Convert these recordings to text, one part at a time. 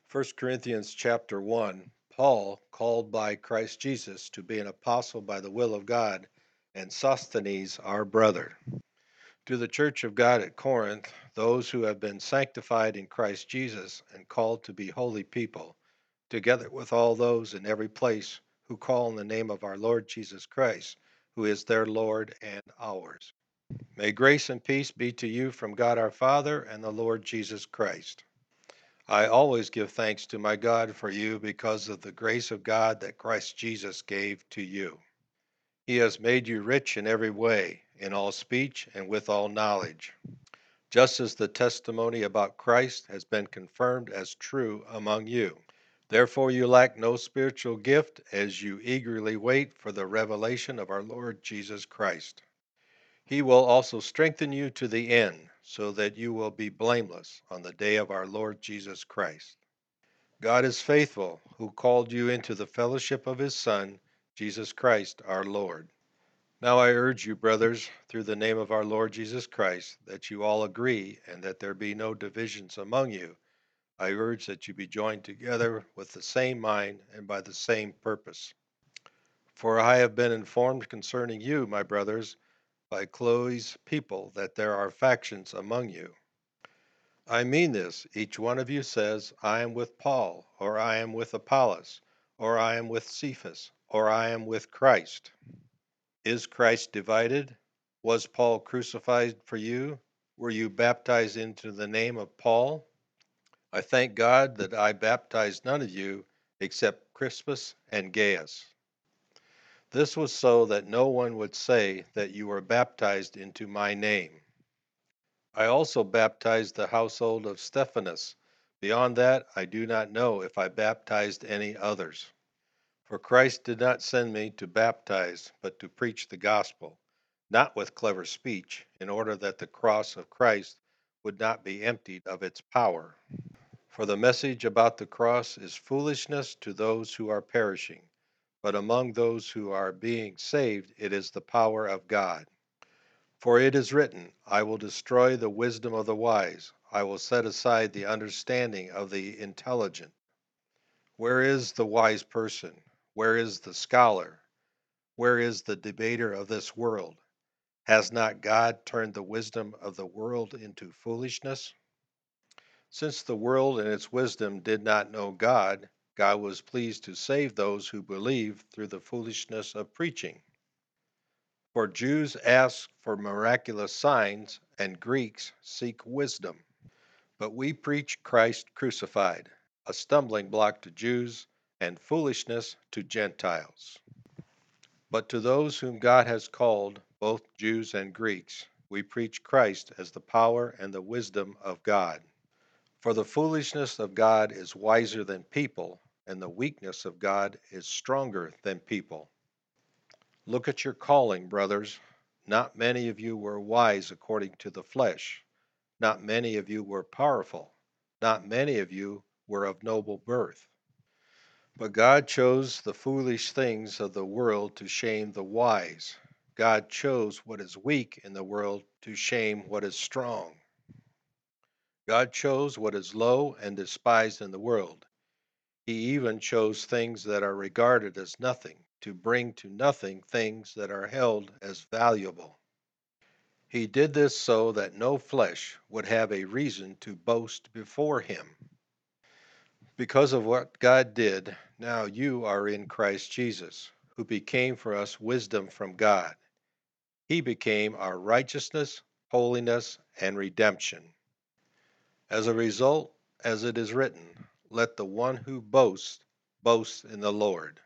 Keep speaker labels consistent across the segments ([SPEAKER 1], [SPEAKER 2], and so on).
[SPEAKER 1] First Corinthians chapter 1, Paul, called by Christ Jesus to be an apostle by the will of God, and Sosthenes, our brother. To the church of God at Corinth, those who have been sanctified in Christ Jesus and called to be holy people, together with all those in every place who call on the name of our Lord Jesus Christ, who is their Lord and ours. May grace and peace be to you from God our Father and the Lord Jesus Christ. I always give thanks to my God for you because of the grace of God that Christ Jesus gave to you. He has made you rich in every way, in all speech and with all knowledge, just as the testimony about Christ has been confirmed as true among you. Therefore you lack no spiritual gift as you eagerly wait for the revelation of our Lord Jesus Christ. He will also strengthen you to the end, so that you will be blameless on the day of our Lord Jesus Christ. God is faithful, who called you into the fellowship of his Son, Jesus Christ our Lord. Now I urge you, brothers, through the name of our Lord Jesus Christ, that you all agree and that there be no divisions among you. I urge that you be joined together with the same mind and by the same purpose. For I have been informed concerning you, my brothers, by Chloe's people, that there are factions among you. I mean this. Each one of you says, I am with Paul, or I am with Apollos, or I am with Cephas, or I am with Christ. Is Christ divided? Was Paul crucified for you? Were you baptized into the name of Paul? I thank God that I baptized none of you except Crispus and Gaius. This was so that no one would say that you were baptized into my name. I also baptized the household of Stephanas. Beyond that, I do not know if I baptized any others. For Christ did not send me to baptize, but to preach the gospel, not with clever speech, in order that the cross of Christ would not be emptied of its power. For the message about the cross is foolishness to those who are perishing, but among those who are being saved it is the power of God. For it is written, I will destroy the wisdom of the wise, I will set aside the understanding of the intelligent. Where is the wise person? Where is the scholar? Where is the debater of this world? Has not God turned the wisdom of the world into foolishness? Since the world in its wisdom did not know God, God was pleased to save those who believe through the foolishness of preaching. For Jews ask for miraculous signs, and Greeks seek wisdom. But we preach Christ crucified, a stumbling block to Jews and foolishness to Gentiles. But to those whom God has called, both Jews and Greeks, we preach Christ as the power and the wisdom of God. For the foolishness of God is wiser than people, and the weakness of God is stronger than people. Look at your calling, brothers. Not many of you were wise according to the flesh. Not many of you were powerful. Not many of you were of noble birth. But God chose the foolish things of the world to shame the wise. God chose what is weak in the world to shame what is strong. God chose what is low and despised in the world. He even chose things that are regarded as nothing, to bring to nothing things that are held as valuable. He did this so that no flesh would have a reason to boast before him. Because of what God did, now you are in Christ Jesus, who became for us wisdom from God. He became our righteousness, holiness, and redemption. As a result, as it is written, let the one who boasts boast in the Lord.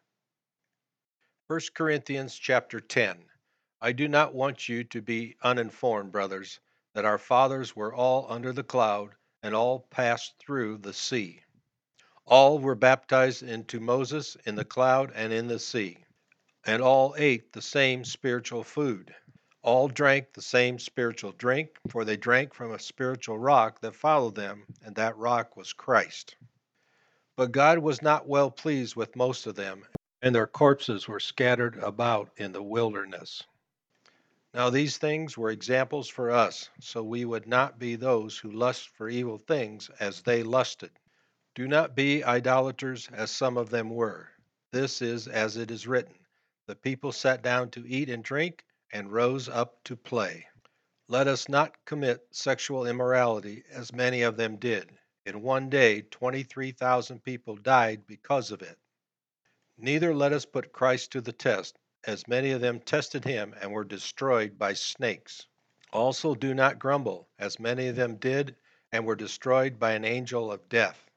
[SPEAKER 1] First Corinthians chapter 10. I do not want you to be uninformed, brothers, that our fathers were all under the cloud and all passed through the sea. All were baptized into Moses in the cloud and in the sea, and all ate the same spiritual food. All drank the same spiritual drink, for they drank from a spiritual rock that followed them, and that rock was Christ. But God was not well pleased with most of them, and their corpses were scattered about in the wilderness. Now these things were examples for us, so we would not be those who lust for evil things as they lusted. Do not be idolaters as some of them were. This is as it is written, the people sat down to eat and drink and rose up to play. Let us not commit sexual immorality as many of them did. In one day, 23,000 people died because of it. Neither let us put Christ to the test, as many of them tested him and were destroyed by snakes. Also, do not grumble, as many of them did and were destroyed by an angel of death.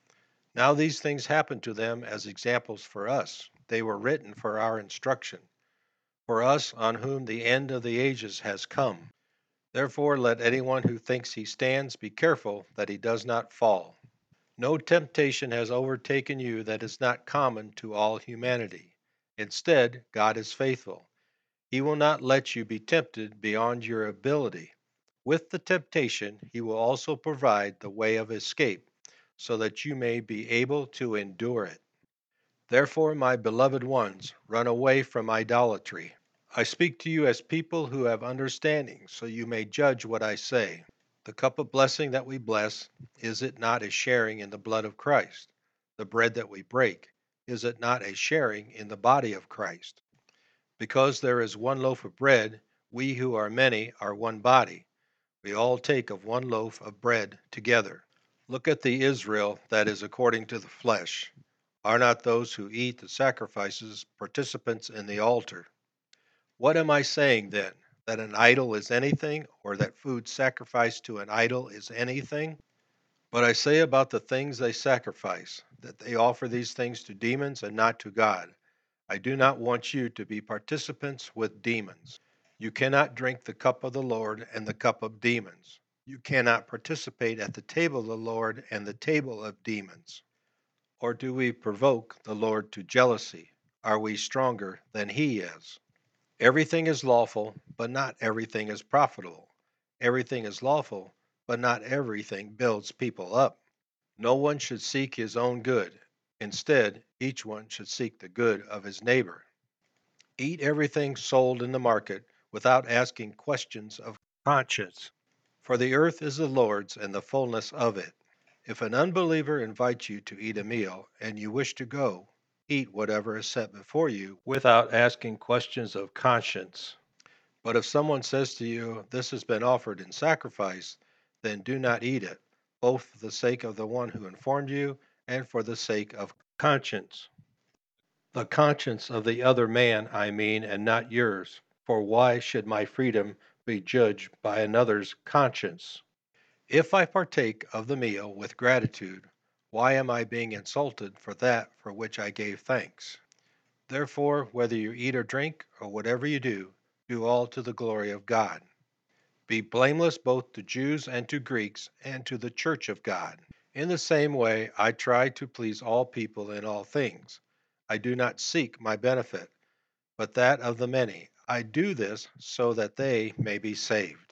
[SPEAKER 1] Now, these things happened to them as examples for us. They were written for our instruction, for us on whom the end of the ages has come. Therefore, let anyone who thinks he stands be careful that he does not fall. No temptation has overtaken you that is not common to all humanity. Instead, God is faithful. He will not let you be tempted beyond your ability. With the temptation, He will also provide the way of escape, so that you may be able to endure it. Therefore, my beloved ones, run away from idolatry. I speak to you as people who have understanding, so you may judge what I say. The cup of blessing that we bless, is it not a sharing in the blood of Christ? The bread that we break, is it not a sharing in the body of Christ? Because there is one loaf of bread, we who are many are one body. We all take of one loaf of bread together. Look at the Israel that is according to the flesh. Are not those who eat the sacrifices participants in the altar? What am I saying then? That an idol is anything, or that food sacrificed to an idol is anything? But I say about the things they sacrifice, that they offer these things to demons and not to God. I do not want you to be participants with demons. You cannot drink the cup of the Lord and the cup of demons. You cannot participate at the table of the Lord and the table of demons. Or do we provoke the Lord to jealousy? Are we stronger than He is? Everything is lawful, but not everything is profitable. Everything is lawful, but not everything builds people up. No one should seek his own good. Instead, each one should seek the good of his neighbor. Eat everything sold in the market without asking questions of conscience, for the earth is the Lord's and the fullness of it. If an unbeliever invites you to eat a meal and you wish to go, eat whatever is set before you without asking questions of conscience. But if someone says to you, "This has been offered in sacrifice," then do not eat it, both for the sake of the one who informed you and for the sake of conscience. The conscience of the other man, I mean, and not yours. For why should my freedom be judged by another's conscience? If I partake of the meal with gratitude, why am I being insulted for that for which I gave thanks? Therefore, whether you eat or drink, or whatever you do all to the glory of God. Be blameless both to Jews and to Greeks and to the church of God. In the same way, I try to please all people in all things. I do not seek my benefit, but that of the many. I do this so that they may be saved.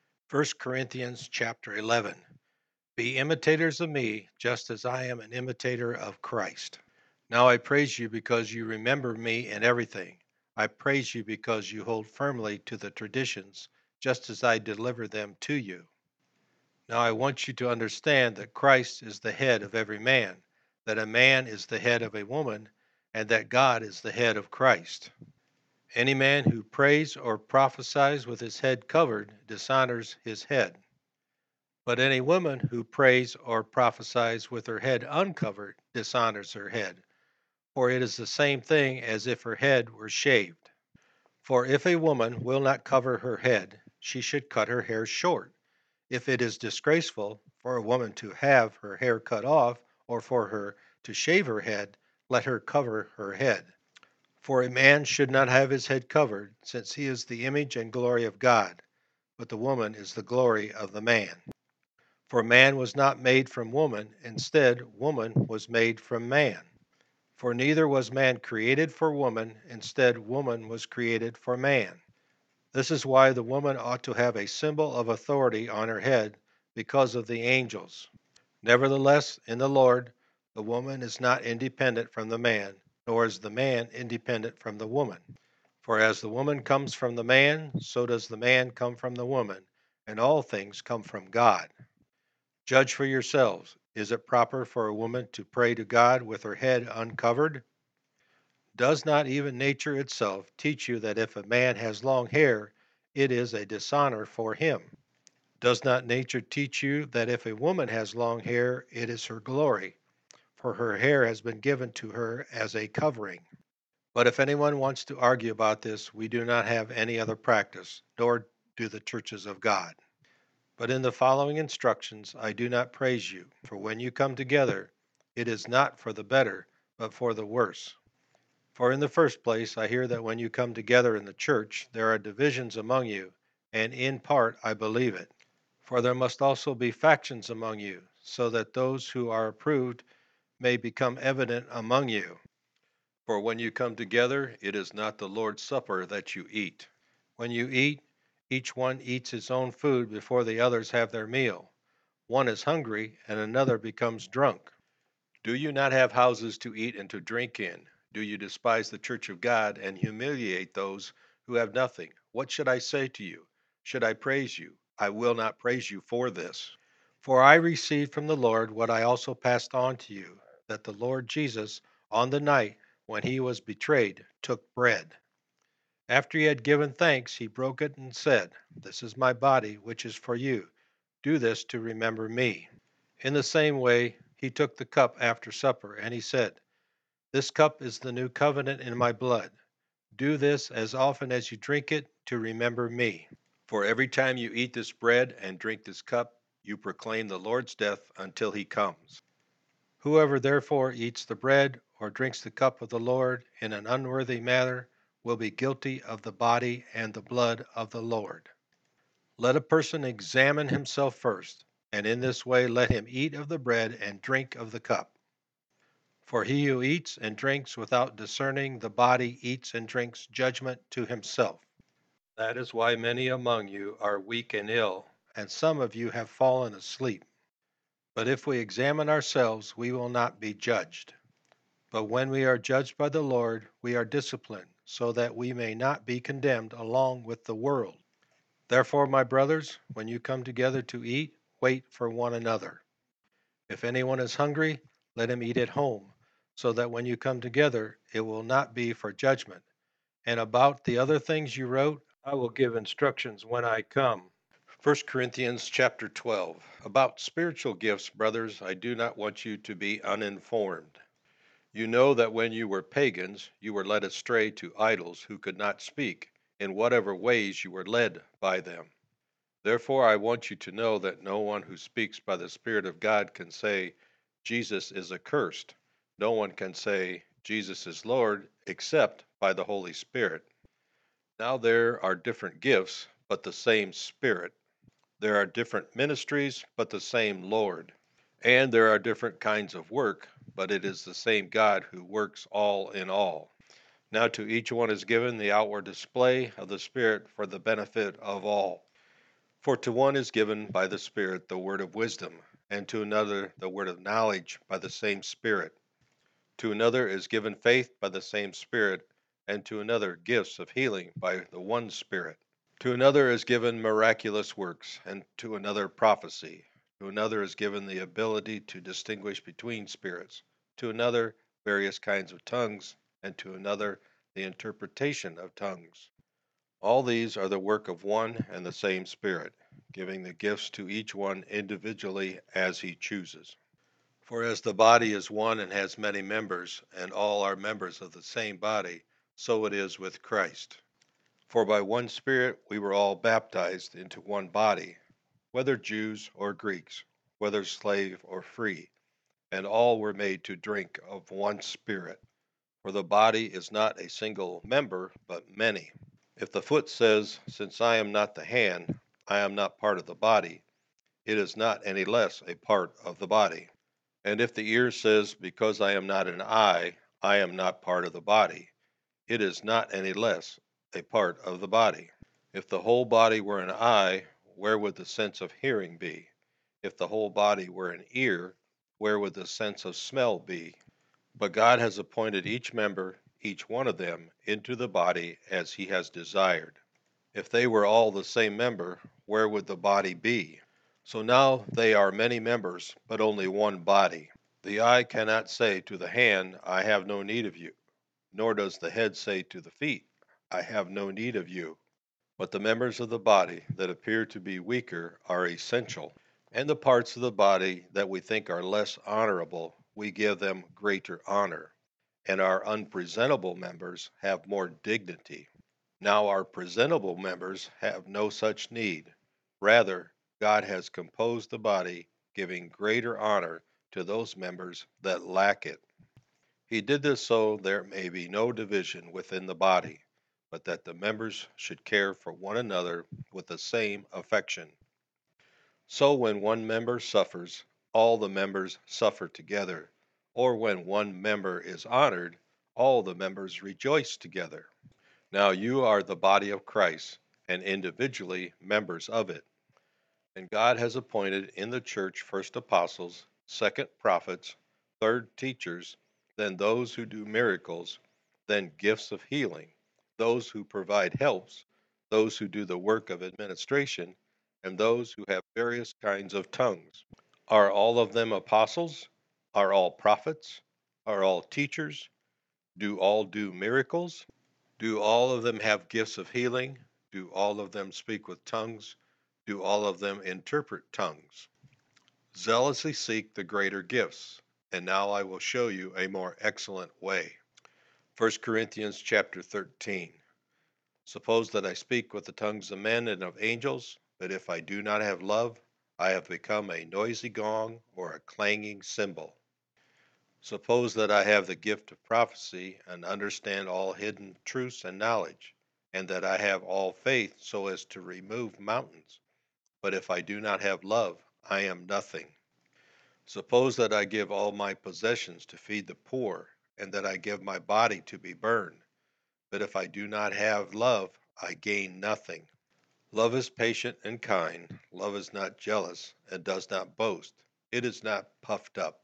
[SPEAKER 1] 1 Corinthians chapter 11. Be imitators of me, just as I am an imitator of Christ. Now I praise you because you remember me in everything. I praise you because you hold firmly to the traditions, just as I delivered them to you. Now I want you to understand that Christ is the head of every man, that a man is the head of a woman, and that God is the head of Christ. Any man who prays or prophesies with his head covered dishonors his head. But any woman who prays or prophesies with her head uncovered dishonors her head, for it is the same thing as if her head were shaved. For if a woman will not cover her head, she should cut her hair short. If it is disgraceful for a woman to have her hair cut off, or for her to shave her head, let her cover her head. For a man should not have his head covered, since he is the image and glory of God, but the woman is the glory of the man. For man was not made from woman, instead, woman was made from man. For neither was man created for woman, instead, woman was created for man. This is why the woman ought to have a symbol of authority on her head because of the angels. Nevertheless, in the Lord, the woman is not independent from the man, nor is the man independent from the woman. For as the woman comes from the man, so does the man come from the woman, and all things come from God. Judge for yourselves. Is it proper for a woman to pray to God with her head uncovered? Does not even nature itself teach you that if a man has long hair, it is a dishonor for him? Does not nature teach you that if a woman has long hair, it is her glory, for her hair has been given to her as a covering? But if anyone wants to argue about this, we do not have any other practice, nor do the churches of God. But in the following instructions I do not praise you, for when you come together, it is not for the better, but for the worse. For in the first place, I hear that when you come together in the church, there are divisions among you, and in part I believe it. For there must also be factions among you, so that those who are approved may become evident among you. For when you come together, it is not the Lord's Supper that you eat. When you eat, each one eats his own food before the others have their meal. One is hungry, and another becomes drunk. Do you not have houses to eat and to drink in? Do you despise the church of God and humiliate those who have nothing? What should I say to you? Should I praise you? I will not praise you for this. For I received from the Lord what I also passed on to you, that the Lord Jesus, on the night when he was betrayed, took bread. After he had given thanks, he broke it and said, "This is my body, which is for you. Do this to remember me." In the same way, he took the cup after supper, and he said, "This cup is the new covenant in my blood. Do this as often as you drink it to remember me. For every time you eat this bread and drink this cup, you proclaim the Lord's death until he comes. Whoever therefore eats the bread or drinks the cup of the Lord in an unworthy manner will be guilty of the body and the blood of the Lord. Let a person examine himself first, and in this way let him eat of the bread and drink of the cup. For he who eats and drinks without discerning the body eats and drinks judgment to himself. That is why many among you are weak and ill, and some of you have fallen asleep. But if we examine ourselves, we will not be judged. But when we are judged by the Lord, we are disciplined, so that we may not be condemned along with the world. Therefore, my brothers, when you come together to eat, wait for one another. If anyone is hungry, let him eat at home, so that when you come together, it will not be for judgment. And about the other things you wrote, I will give instructions when I come. 1 Corinthians chapter 12. About spiritual gifts, brothers, I do not want you to be uninformed. You know that when you were pagans, you were led astray to idols who could not speak, in whatever ways you were led by them. Therefore, I want you to know that no one who speaks by the Spirit of God can say, Jesus is accursed. No one can say, Jesus is Lord, except by the Holy Spirit. Now there are different gifts, but the same Spirit. There are different ministries, but the same Lord. And there are different kinds of work, but it is the same God who works all in all. Now to each one is given the outward display of the Spirit for the benefit of all. For to one is given by the Spirit the word of wisdom, and to another the word of knowledge by the same Spirit. To another is given faith by the same Spirit, and to another gifts of healing by the one Spirit. To another is given miraculous works, and to another prophecy. To another is given the ability to distinguish between spirits. To another various kinds of tongues, and to another the interpretation of tongues. All these are the work of one and the same Spirit, giving the gifts to each one individually as he chooses. For as the body is one and has many members, and all are members of the same body, so it is with Christ. For by one Spirit we were all baptized into one body, whether Jews or Greeks, whether slave or free, and all were made to drink of one Spirit. For the body is not a single member, but many. If the foot says, Since I am not the hand, I am not part of the body, it is not any less a part of the body. And if the ear says, Because I am not an eye, I am not part of the body, it is not any less a part of the body. If the whole body were an eye, where would the sense of hearing be? If the whole body were an ear, where would the sense of smell be? But God has appointed each member, each one of them, into the body as he has desired. If they were all the same member, where would the body be? So now they are many members, but only one body. The eye cannot say to the hand, I have no need of you, nor does the head say to the feet, I have no need of you. But the members of the body that appear to be weaker are essential, and the parts of the body that we think are less honorable, we give them greater honor, and our unpresentable members have more dignity. Now our presentable members have no such need. Rather, God has composed the body, giving greater honor to those members that lack it. He did this so there may be no division within the body, but that the members should care for one another with the same affection. So when one member suffers, all the members suffer together, or when one member is honored, all the members rejoice together. Now you are the body of Christ, and individually members of it. And God has appointed in the church first apostles, second prophets, third teachers, then those who do miracles, then gifts of healing, those who provide helps, those who do the work of administration, and those who have various kinds of tongues. Are all of them apostles? Are all prophets? Are all teachers? Do all do miracles? Do all of them have gifts of healing? Do all of them speak with tongues? Do all of them interpret tongues? Zealously seek the greater gifts, and now I will show you a more excellent way. 1 Corinthians chapter 13. Suppose that I speak with the tongues of men and of angels, but if I do not have love, I have become a noisy gong or a clanging cymbal. Suppose that I have the gift of prophecy and understand all hidden truths and knowledge, and that I have all faith so as to remove mountains. But if I do not have love, I am nothing. Suppose that I give all my possessions to feed the poor, and that I give my body to be burned. But if I do not have love, I gain nothing. Love is patient and kind. Love is not jealous and does not boast. It is not puffed up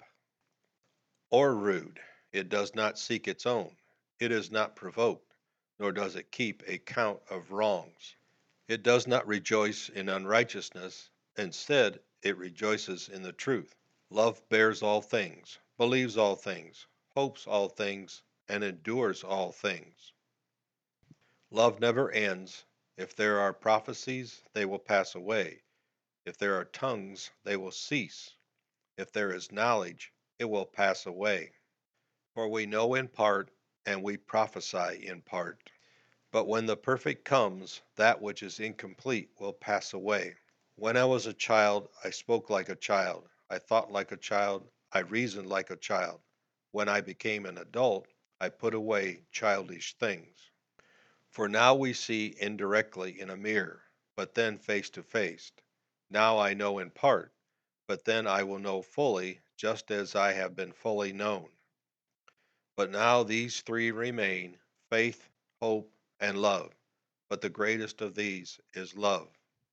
[SPEAKER 1] or rude. It does not seek its own. It is not provoked, nor does it keep account of wrongs. It does not rejoice in unrighteousness. Instead, it rejoices in the truth. Love bears all things, believes all things, hopes all things, and endures all things. Love never ends. If there are prophecies, they will pass away. If there are tongues, they will cease. If there is knowledge, it will pass away. For we know in part, and we prophesy in part. But when the perfect comes, that which is incomplete will pass away. When I was a child, I spoke like a child. I thought like a child. I reasoned like a child. When I became an adult, I put away childish things. For now we see indirectly in a mirror, but then face to face. Now I know in part, but then I will know fully, just as I have been fully known. But now these three remain: faith, hope, and love. But the greatest of these is love.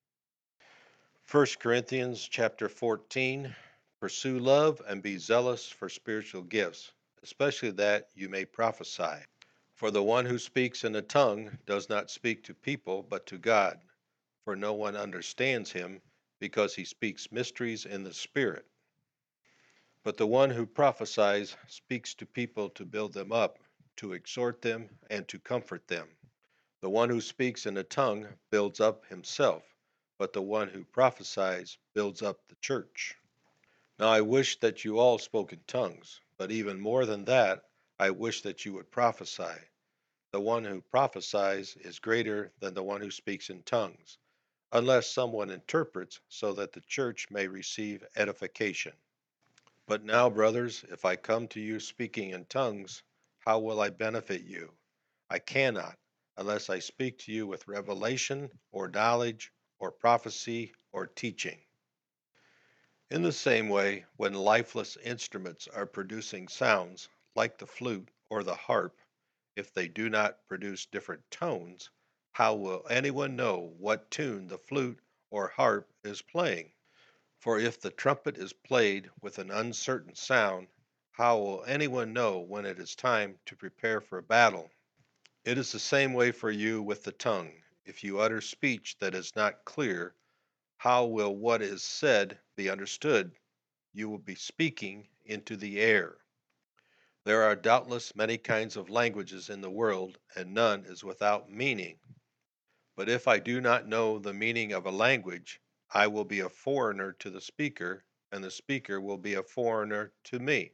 [SPEAKER 1] 1 Corinthians chapter 14. Pursue love and be zealous for spiritual gifts, especially that you may prophesy. For the one who speaks in a tongue does not speak to people but to God, for no one understands him, because he speaks mysteries in the Spirit. But the one who prophesies speaks to people to build them up, to exhort them, and to comfort them. The one who speaks in a tongue builds up himself, but the one who prophesies builds up the church. Now I wish that you all spoke in tongues, but even more than that, I wish that you would prophesy. The one who prophesies is greater than the one who speaks in tongues, unless someone interprets, so that the church may receive edification. But now, brothers, if I come to you speaking in tongues, how will I benefit you? I cannot, unless I speak to you with revelation, or knowledge, or prophecy, or teaching. In the same way, when lifeless instruments are producing sounds, like the flute or the harp, if they do not produce different tones, how will anyone know what tune the flute or harp is playing? For if the trumpet is played with an uncertain sound, how will anyone know when it is time to prepare for battle? It is the same way for you with the tongue. If you utter speech that is not clear, how will what is said be understood? You will be speaking into the air. There are doubtless many kinds of languages in the world, and none is without meaning. But if I do not know the meaning of a language, I will be a foreigner to the speaker, and the speaker will be a foreigner to me.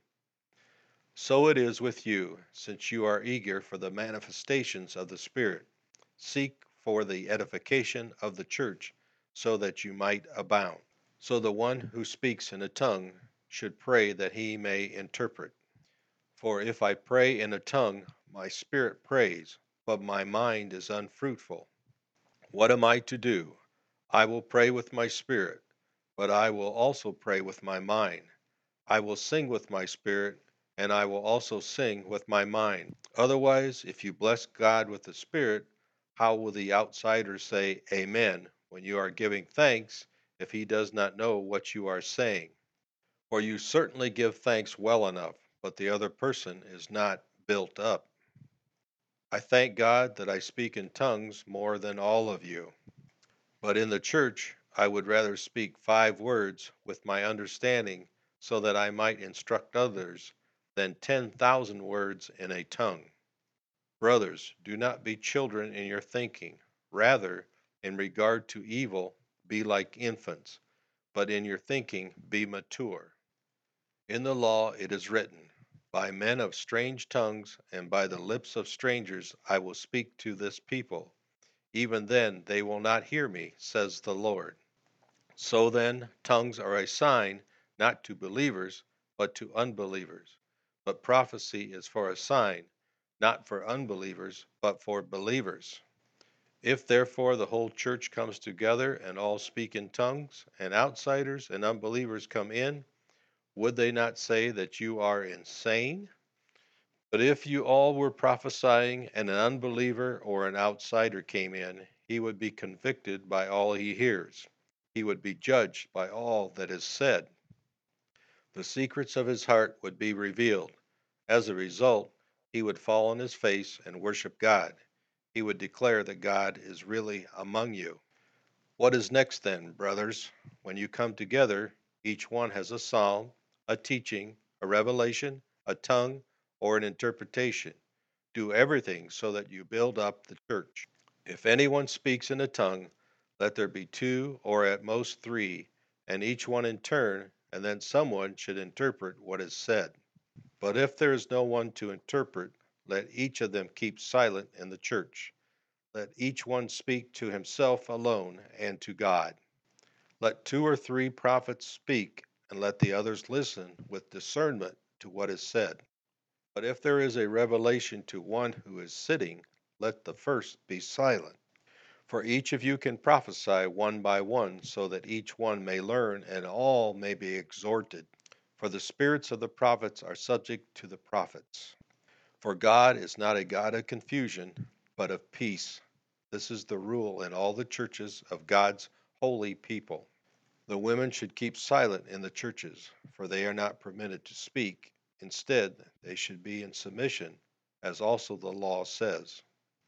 [SPEAKER 1] So it is with you, since you are eager for the manifestations of the Spirit. Seek for the edification of the church, so that you might abound. So the one who speaks in a tongue should pray that he may interpret. For if I pray in a tongue, my spirit prays, but my mind is unfruitful. What am I to do? I will pray with my spirit, but I will also pray with my mind. I will sing with my spirit, and I will also sing with my mind. Otherwise, if you bless God with the Spirit, how will the outsider say Amen when you are giving thanks if he does not know what you are saying? For you certainly give thanks well enough, but the other person is not built up. I thank God that I speak in tongues more than all of you. But in the church, I would rather speak 5 words with my understanding so that I might instruct others than 10,000 words in a tongue. Brothers, do not be children in your thinking. Rather, in regard to evil, be like infants, but in your thinking be mature. In the law it is written, by men of strange tongues and by the lips of strangers I will speak to this people. Even then they will not hear me, says the Lord. So then, tongues are a sign not to believers, but to unbelievers. But prophecy is for a sign, not for unbelievers, but for believers. If therefore the whole church comes together and all speak in tongues, and outsiders and unbelievers come in, would they not say that you are insane? But if you all were prophesying and an unbeliever or an outsider came in, he would be convicted by all he hears. He would be judged by all that is said. The secrets of his heart would be revealed. As a result, he would fall on his face and worship God. He would declare that God is really among you. What is next then, brothers? When you come together, each one has a psalm, a teaching, a revelation, a tongue, or an interpretation. Do everything so that you build up the church. If anyone speaks in a tongue, let there be 2 or at most 3, and each one in turn, and then someone should interpret what is said. But if there is no one to interpret, let each of them keep silent in the church. Let each one speak to himself alone and to God. Let 2 or 3 prophets speak, and let the others listen with discernment to what is said. But if there is a revelation to one who is sitting, let the first be silent. For each of you can prophesy one by one, so that each one may learn and all may be exhorted. For the spirits of the prophets are subject to the prophets. For God is not a God of confusion, but of peace. This is the rule in all the churches of God's holy people. The women should keep silent in the churches, for they are not permitted to speak. Instead, they should be in submission, as also the law says.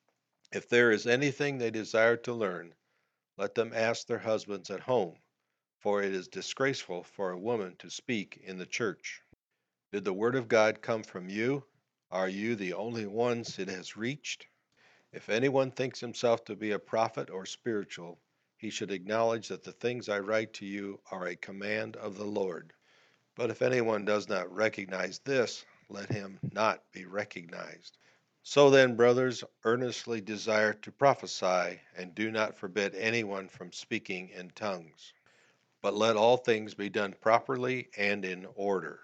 [SPEAKER 1] If there is anything they desire to learn, let them ask their husbands at home, for it is disgraceful for a woman to speak in the church. Did the word of God come from you? Are you the only ones it has reached? If anyone thinks himself to be a prophet or spiritual, he should acknowledge that the things I write to you are a command of the Lord. But if anyone does not recognize this, let him not be recognized. So then, brothers, earnestly desire to prophesy, and do not forbid anyone from speaking in tongues. But let all things be done properly and in order.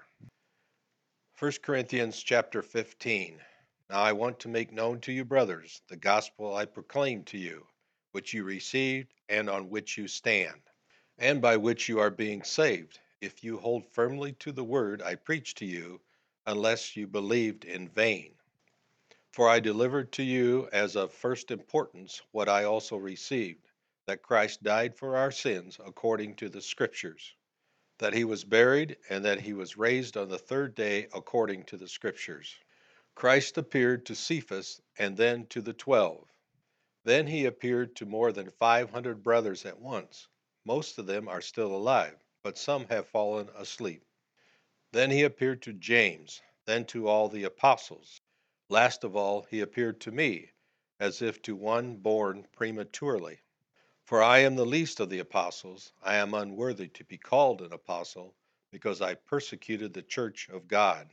[SPEAKER 1] 1 Corinthians chapter 15. Now I want to make known to you, brothers, the gospel I proclaimed to you, which you received and on which you stand, and by which you are being saved, if you hold firmly to the word I preached to you, unless you believed in vain. For I delivered to you as of first importance what I also received, that Christ died for our sins according to the Scriptures, that he was buried, and that he was raised on the third day according to the Scriptures. Christ appeared to Cephas and then to the 12. Then he appeared to more than 500 brothers at once, most of them are still alive, but some have fallen asleep. Then he appeared to James, then to all the apostles. Last of all, he appeared to me, as if to one born prematurely. For I am the least of the apostles. I am unworthy to be called an apostle, because I persecuted the church of God.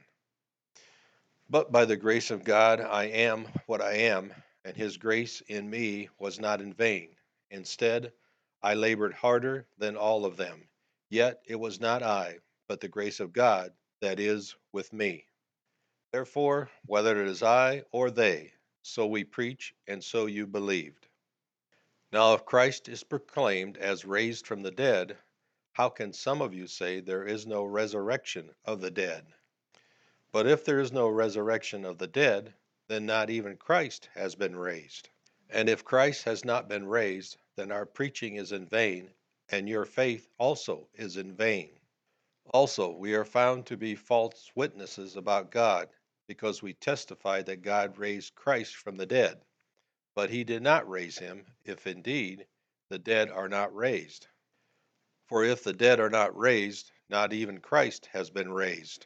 [SPEAKER 1] But by the grace of God I am what I am, and his grace in me was not in vain. Instead, I labored harder than all of them. Yet it was not I, but the grace of God that is with me. Therefore, whether it is I or they, so we preach, and so you believed. Now, if Christ is proclaimed as raised from the dead, how can some of you say there is no resurrection of the dead? But if there is no resurrection of the dead, then not even Christ has been raised. And if Christ has not been raised, then our preaching is in vain, and your faith also is in vain. Also, we are found to be false witnesses about God, because we testify that God raised Christ from the dead. But he did not raise him, if indeed the dead are not raised. For if the dead are not raised, not even Christ has been raised.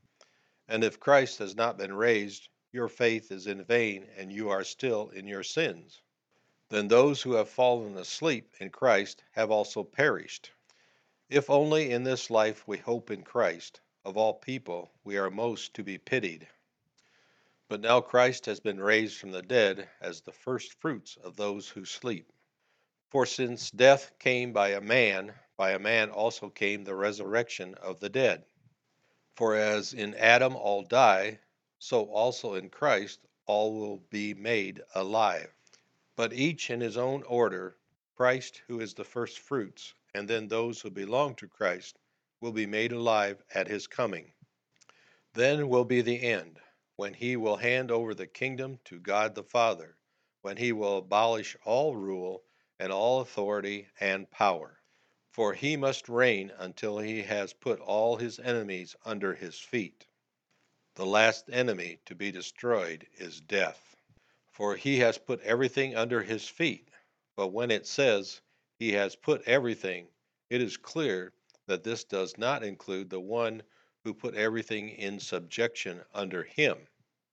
[SPEAKER 1] And if Christ has not been raised, your faith is in vain, and you are still in your sins. Then those who have fallen asleep in Christ have also perished. If only in this life we hope in Christ, of all people we are most to be pitied. But now Christ has been raised from the dead as the first fruits of those who sleep. For since death came by a man also came the resurrection of the dead. For as in Adam all die, so also in Christ all will be made alive. But each in his own order: Christ, who is the first fruits, and then those who belong to Christ will be made alive at his coming. Then will be the end, when he will hand over the kingdom to God the Father, when he will abolish all rule and all authority and power. For he must reign until he has put all his enemies under his feet. The last enemy to be destroyed is death. For he has put everything under his feet. But when it says he has put everything, it is clear that this does not include the one who put everything in subjection under him.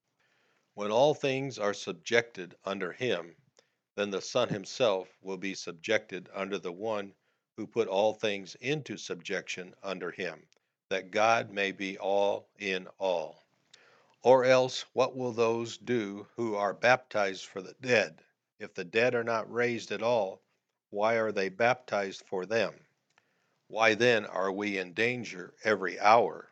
[SPEAKER 1] When all things are subjected under him, then the Son himself will be subjected under the one who put all things into subjection under him, that God may be all in all. Or else, what will those do who are baptized for the dead? If the dead are not raised at all, why are they baptized for them? Why then are we in danger every hour?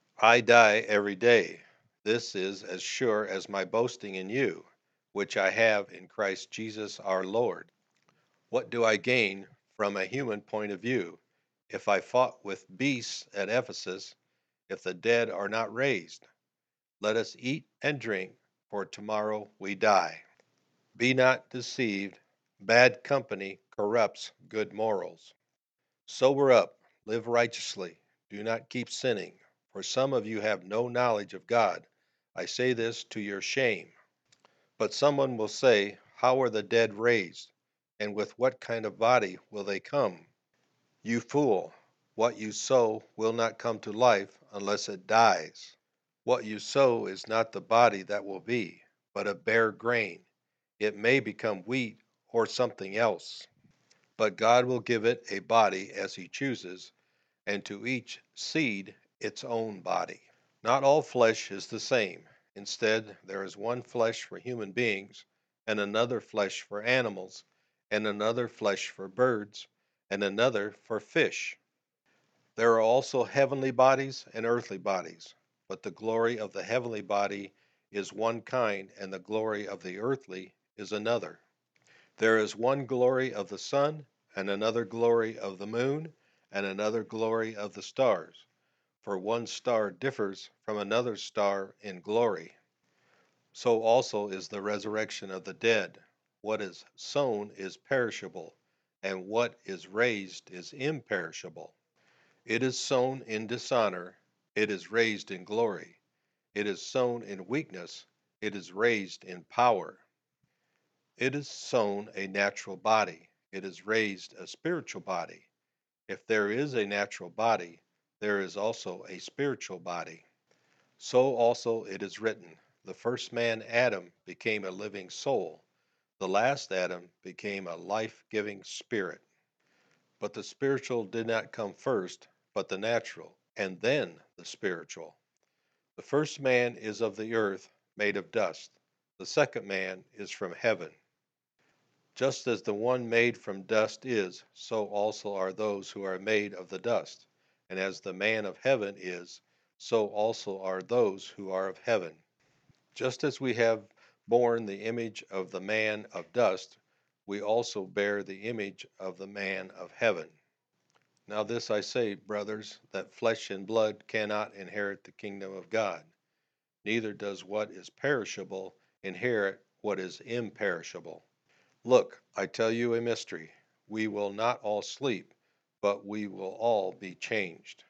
[SPEAKER 1] I die every day. This is as sure as my boasting in you, which I have in Christ Jesus our Lord. What do I gain from a human point of view if I fought with beasts at Ephesus, if the dead are not raised? Let us eat and drink, for tomorrow we die. Be not deceived. Bad company corrupts good morals. Sober up, live righteously, do not keep sinning, for some of you have no knowledge of God. I say this to your shame. But someone will say, how are the dead raised? And with what kind of body will they come? You fool, what you sow will not come to life unless it dies. What you sow is not the body that will be, but a bare grain. It may become wheat or something else. But God will give it a body as he chooses, and to each seed its own body. Not all flesh is the same. Instead, there is one flesh for human beings, and another flesh for animals, and another flesh for birds, and another for fish. There are also heavenly bodies and earthly bodies, but the glory of the heavenly body is one kind, and the glory of the earthly is another. There is one glory of the sun, and another glory of the moon, and another glory of the stars. For one star differs from another star in glory. So also is the resurrection of the dead. What is sown is perishable, and what is raised is imperishable. It is sown in dishonor, it is raised in glory. It is sown in weakness, it is raised in power. It is sown a natural body, it is raised a spiritual body. If there is a natural body, there is also a spiritual body. So also it is written, the first man Adam became a living soul, the last Adam became a life-giving spirit. But the spiritual did not come first, but the natural, and then the spiritual. The first man is of the earth, made of dust. The second man is from heaven. Just as the one made from dust is, so also are those who are made of the dust. And as the man of heaven is, so also are those who are of heaven. Just as we have borne the image of the man of dust, we also bear the image of the man of heaven. Now this I say, brothers, that flesh and blood cannot inherit the kingdom of God, neither does what is perishable inherit what is imperishable. Look, I tell you a mystery. We will not all sleep, but we will all be changed.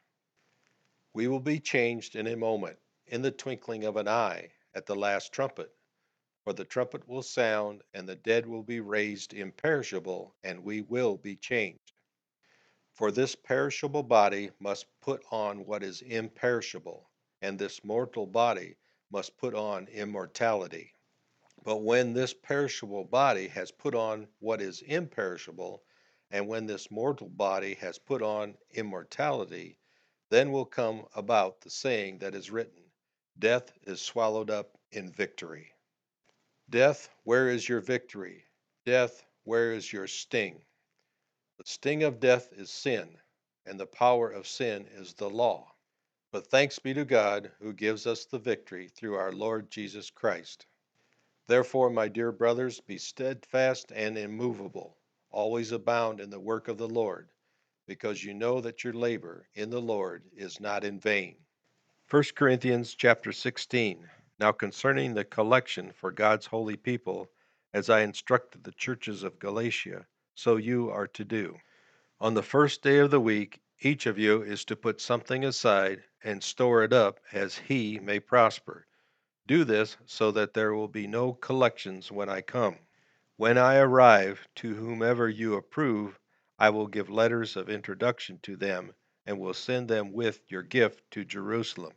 [SPEAKER 1] We will be changed in a moment, in the twinkling of an eye, at the last trumpet. For the trumpet will sound, and the dead will be raised imperishable, and we will be changed. For this perishable body must put on what is imperishable, and this mortal body must put on immortality. But when this perishable body has put on what is imperishable, and when this mortal body has put on immortality, then will come about the saying that is written, Death is swallowed up in victory. Death, where is your victory? Death, where is your sting? The sting of death is sin, and the power of sin is the law. But thanks be to God who gives us the victory through our Lord Jesus Christ. Therefore, my dear brothers, be steadfast and immovable, always abound in the work of the Lord, because you know that your labor in the Lord is not in vain. 1 Corinthians chapter 16. Now concerning the collection for God's holy people, as I instructed the churches of Galatia, so you are to do. On the first day of the week, each of you is to put something aside and store it up as he may prosper. Do this so that there will be no collections when I come. When I arrive, to whomever you approve, I will give letters of introduction to them and will send them with your gift to Jerusalem.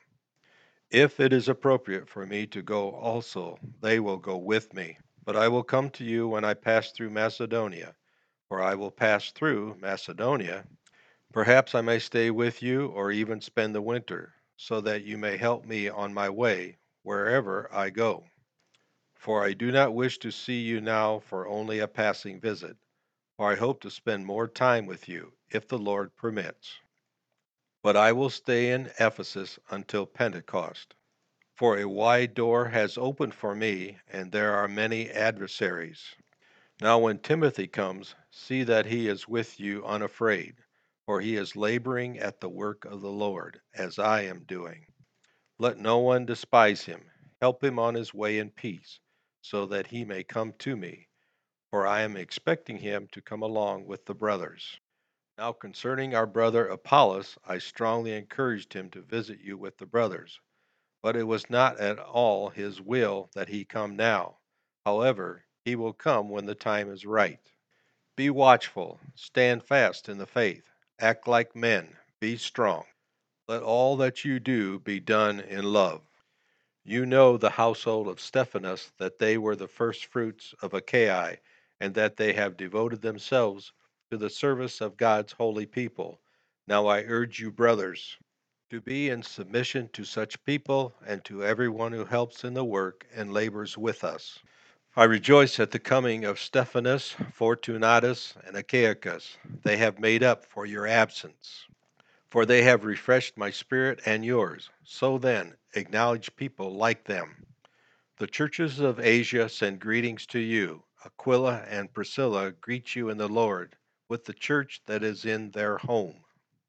[SPEAKER 1] If it is appropriate for me to go also, they will go with me. But I will come to you when I pass through Macedonia, for I will pass through Macedonia. Perhaps I may stay with you or even spend the winter, so that you may help me on my way wherever I go. For I do not wish to see you now for only a passing visit, for I hope to spend more time with you, if the Lord permits. But I will stay in Ephesus until Pentecost. For a wide door has opened for me, and there are many adversaries. Now when Timothy comes, see that he is with you unafraid, for he is laboring at the work of the Lord, as I am doing. Let no one despise him. Help him on his way in peace, so that he may come to me, for I am expecting him to come along with the brothers. Now concerning our brother Apollos, I strongly encouraged him to visit you with the brothers, but it was not at all his will that he come now. However, he will come when the time is right. Be watchful, stand fast in the faith, act like men, be strong. Let all that you do be done in love. You know the household of Stephanas, that they were the firstfruits of Achaia, and that they have devoted themselves to the service of God's holy people. Now I urge you, brothers, to be in submission to such people and to everyone who helps in the work and labors with us. I rejoice at the coming of Stephanas, Fortunatus, and Achaicus. They have made up for your absence, for they have refreshed my spirit and yours. So then, acknowledge people like them. The churches of Asia send greetings to you. Aquila and Priscilla greet you in the Lord, with the church that is in their home.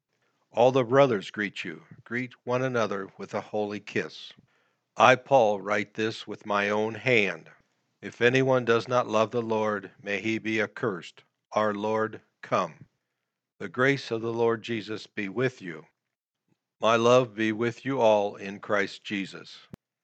[SPEAKER 1] All the brothers greet you. Greet one another with a holy kiss. I, Paul, write this with my own hand. If anyone does not love the Lord, may he be accursed. Our Lord, come. The grace of the Lord Jesus be with you. My love be with you all in Christ Jesus.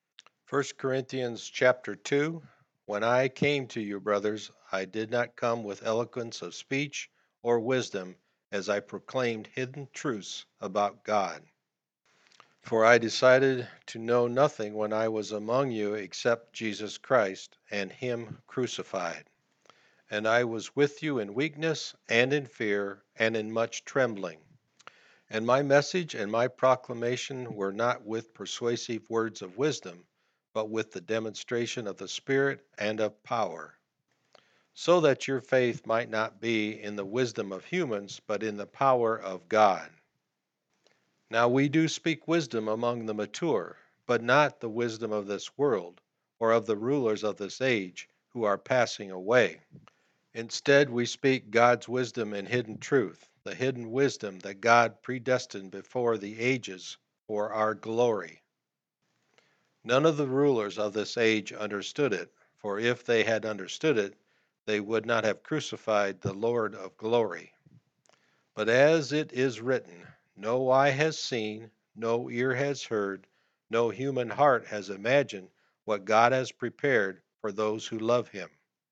[SPEAKER 1] 1 Corinthians chapter 2. When I came to you, brothers, I did not come with eloquence of speech or wisdom as I proclaimed hidden truths about God. For I decided to know nothing when I was among you except Jesus Christ and Him crucified. And I was with you in weakness and in fear and in much trembling. And my message and my proclamation were not with persuasive words of wisdom, but with the demonstration of the Spirit and of power, so that your faith might not be in the wisdom of humans, but in the power of God. Now we do speak wisdom among the mature, but not the wisdom of this world, or of the rulers of this age, who are passing away. Instead, we speak God's wisdom in hidden truth, the hidden wisdom that God predestined before the ages for our glory. None of the rulers of this age understood it, for if they had understood it, they would not have crucified the Lord of glory. But as it is written, no eye has seen, no ear has heard, no human heart has imagined what God has prepared for those who love Him.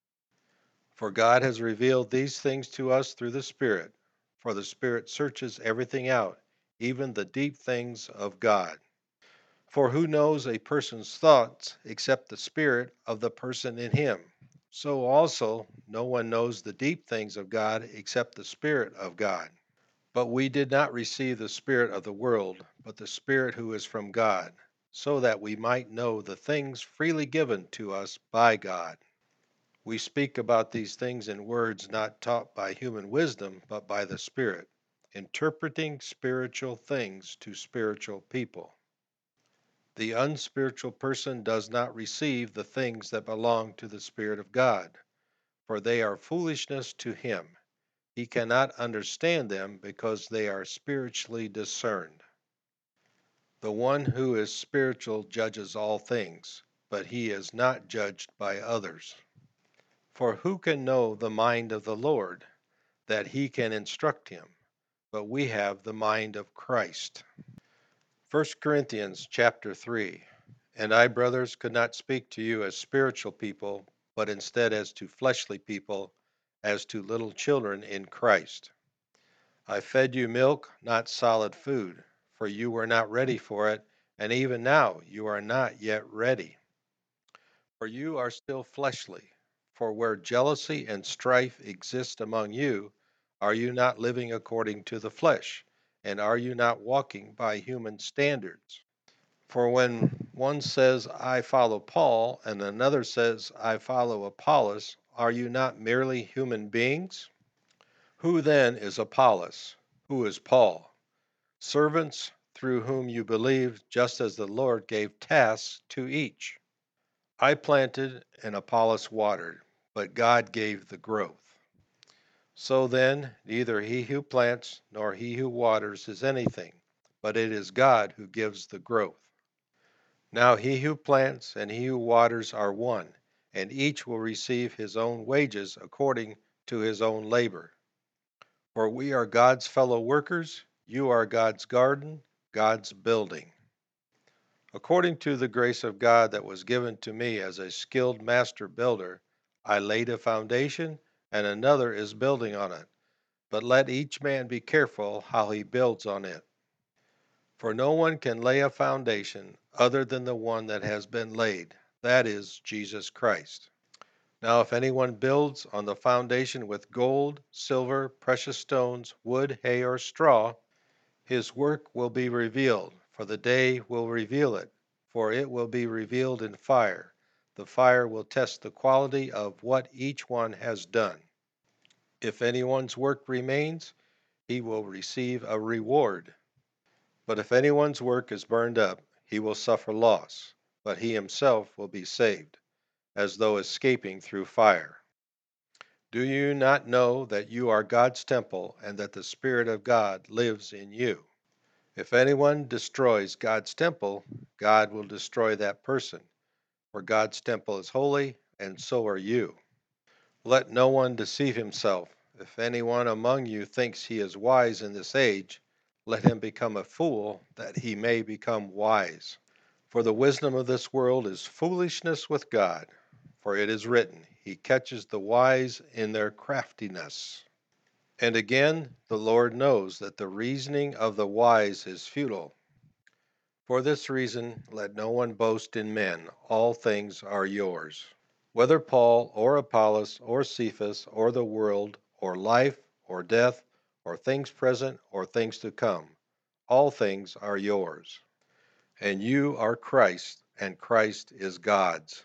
[SPEAKER 1] For God has revealed these things to us through the Spirit, for the Spirit searches everything out, even the deep things of God. For who knows a person's thoughts except the spirit of the person in him? So also, no one knows the deep things of God except the Spirit of God. But we did not receive the spirit of the world, but the Spirit who is from God, so that we might know the things freely given to us by God. We speak about these things in words not taught by human wisdom, but by the Spirit, interpreting spiritual things to spiritual people. The unspiritual person does not receive the things that belong to the Spirit of God, for they are foolishness to him. He cannot understand them because they are spiritually discerned. The one who is spiritual judges all things, but he is not judged by others. For who can know the mind of the Lord, that he can instruct him? But we have the mind of Christ. 1 Corinthians chapter 3. And I, brothers, could not speak to you as spiritual people, but instead as to fleshly people, as to little children in Christ. I fed you milk, not solid food, for you were not ready for it, and even now you are not yet ready. For you are still fleshly. For where jealousy and strife exist among you, are you not living according to the flesh? And are you not walking by human standards? For when one says, I follow Paul, and another says, I follow Apollos, are you not merely human beings? Who then is Apollos? Who is Paul? Servants through whom you believed, just as the Lord gave tasks to each. I planted, and Apollos watered, but God gave the growth. So then, neither he who plants nor he who waters is anything, but it is God who gives the growth. Now he who plants and he who waters are one, and each will receive his own wages according to his own labor. For we are God's fellow workers, you are God's garden, God's building. According to the grace of God that was given to me as a skilled master builder, I laid a foundation, and another is building on it. But let each man be careful how he builds on it. For no one can lay a foundation other than the one that has been laid, that is, Jesus Christ. Now if anyone builds on the foundation with gold, silver, precious stones, wood, hay, or straw, his work will be revealed, for the day will reveal it, for it will be revealed in fire. The fire will test the quality of what each one has done. If anyone's work remains, he will receive a reward. But if anyone's work is burned up, he will suffer loss, but he himself will be saved, as though escaping through fire. Do you not know that you are God's temple, and that the Spirit of God lives in you? If anyone destroys God's temple, God will destroy that person, for God's temple is holy, and so are you. Let no one deceive himself. If anyone among you thinks he is wise in this age, let him become a fool, that he may become wise. For the wisdom of this world is foolishness with God. For it is written, He catches the wise in their craftiness. And again, the Lord knows that the reasoning of the wise is futile. For this reason, let no one boast in men. All things are yours. Whether Paul or Apollos or Cephas or the world or life or death or things present or things to come, all things are yours. And you are Christ, and Christ is God's.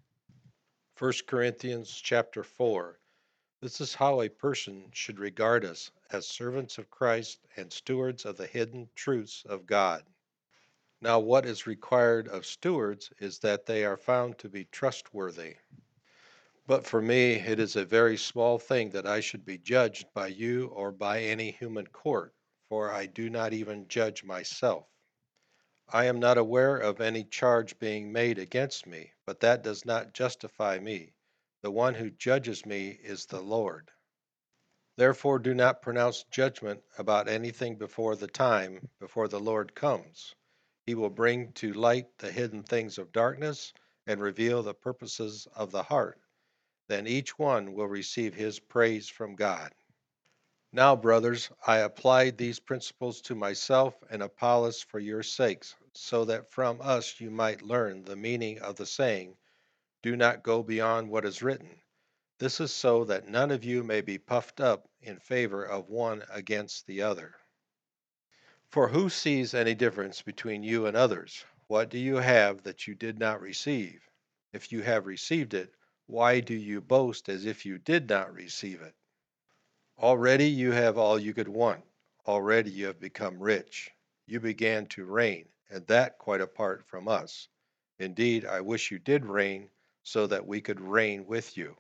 [SPEAKER 1] 1 Corinthians chapter 4. This is how a person should regard us, as servants of Christ and stewards of the hidden truths of God. Now, what is required of stewards is that they are found to be trustworthy. But for me, it is a very small thing that I should be judged by you or by any human court, for I do not even judge myself. I am not aware of any charge being made against me, but that does not justify me. The one who judges me is the Lord. Therefore, do not pronounce judgment about anything before the time, before the Lord comes. He will bring to light the hidden things of darkness and reveal the purposes of the heart. Then each one will receive his praise from God. Now, brothers, I applied these principles to myself and Apollos for your sakes, so that from us you might learn the meaning of the saying, do not go beyond what is written. This is so that none of you may be puffed up in favor of one against the other. For who sees any difference between you and others? What do you have that you did not receive? If you have received it, why do you boast as if you did not receive it? Already you have all you could want. Already you have become rich. You began to reign, and that quite apart from us. Indeed, I wish you did reign so that we could reign with you.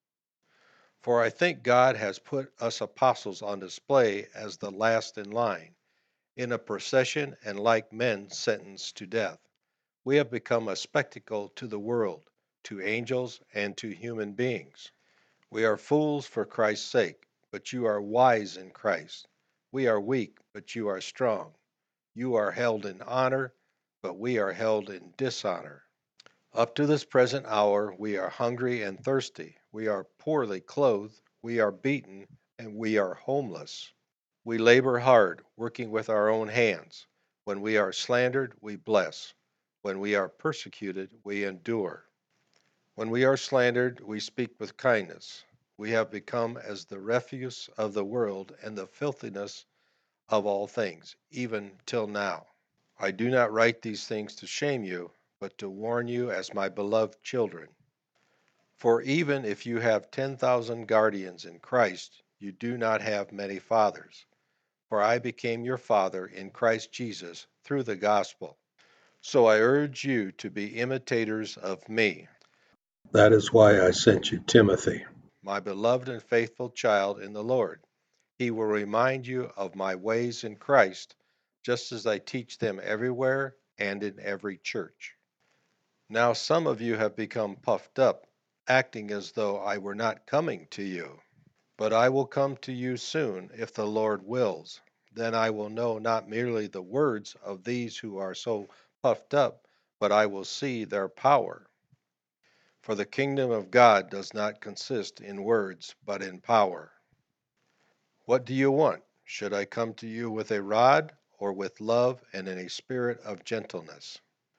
[SPEAKER 1] For I think God has put us apostles on display as the last in line, in a procession and like men sentenced to death. We have become a spectacle to the world, to angels, and to human beings. We are fools for Christ's sake, but you are wise in Christ. We are weak, but you are strong. You are held in honor, but we are held in dishonor. Up to this present hour we are hungry and thirsty. We are poorly clothed. We are beaten, and we are homeless. We labor hard, working with our own hands. When we are slandered, we bless. When we are persecuted, we endure. When we are slandered, we speak with kindness. We have become as the refuse of the world and the filthiness of all things, even till now. I do not write these things to shame you, but to warn you as my beloved children. For even if you have 10,000 guardians in Christ, you do not have many fathers. For I became your father in Christ Jesus through the gospel. So I urge you to be imitators of me. That is why I sent you Timothy, my beloved and faithful child in the Lord. He will remind you of my ways in Christ, just as I teach them everywhere and in every church. Now some of you have become puffed up, acting as though I were not coming to you. But I will come to you soon, if the Lord wills. Then I will know not merely the words of these who are so puffed up, but I will see their power. For the kingdom of God does not consist in words, but in power. What do you want? Should I come to you with a rod, or with love and in a spirit of gentleness?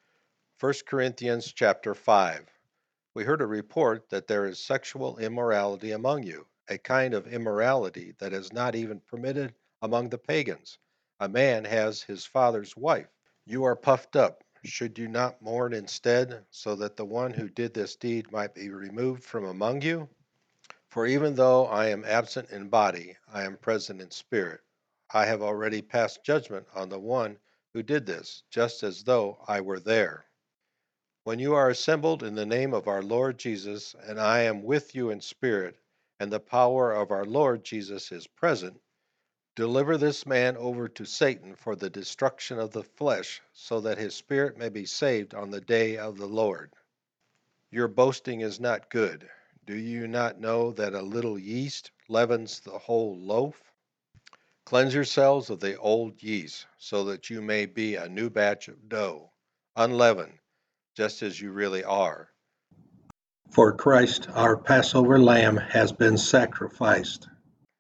[SPEAKER 1] 1 Corinthians chapter 5. We heard a report that there is sexual immorality among you, a kind of immorality that is not even permitted among the pagans. A man has his father's wife. You are puffed up. Should you not mourn instead, so that the one who did this deed might be removed from among you? For even though I am absent in body, I am present in spirit. I have already passed judgment on the one who did this, just as though I were there. When you are assembled in the name of our Lord Jesus, and I am with you in spirit, and the power of our Lord Jesus is present, deliver this man over to Satan for the destruction of the flesh, so that his spirit may be saved on the day of the Lord. Your boasting is not good. Do you not know that a little yeast leavens the whole loaf? Cleanse yourselves of the old yeast, so that you may be a new batch of dough, unleavened, just as you really are. For Christ, our Passover lamb, has been sacrificed.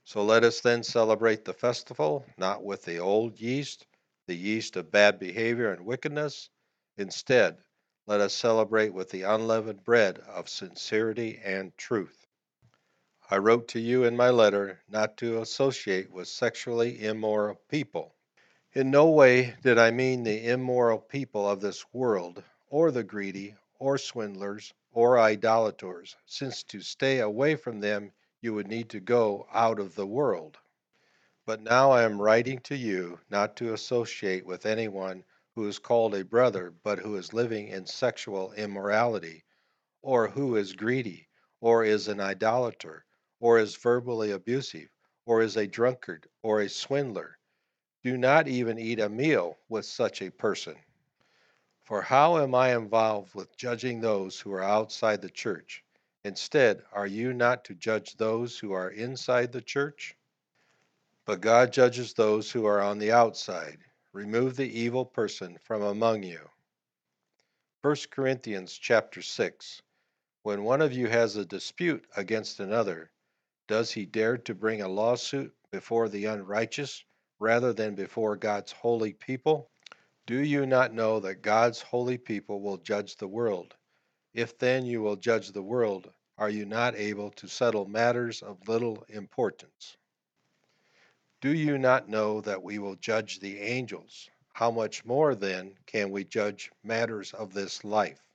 [SPEAKER 1] So let us then celebrate the festival, not with the old yeast, the yeast of bad behavior and wickedness. Instead, let us celebrate with the unleavened bread of sincerity and truth. I wrote to you in my letter not to associate with sexually immoral people. In no way did I mean the immoral people of this world, or the greedy, or swindlers, or idolaters, since to stay away from them you would need to go out of the world. But now I am writing to you not to associate with anyone who is called a brother, but who is living in sexual immorality, or who is greedy, or is an idolater, or is verbally abusive, or is a drunkard, or a swindler. Do not even eat a meal with such a person. For how am I involved with judging those who are outside the church? Instead, are you not to judge those who are inside the church? But God judges those who are on the outside. Remove the evil person from among you. 1 Corinthians chapter 6. When one of you has a dispute against another, does he dare to bring a lawsuit before the unrighteous rather than before God's holy people? Do you not know that God's holy people will judge the world? If then you will judge the world, are you not able to settle matters of little importance? Do you not know that we will judge the angels? How much more then can we judge matters of this life?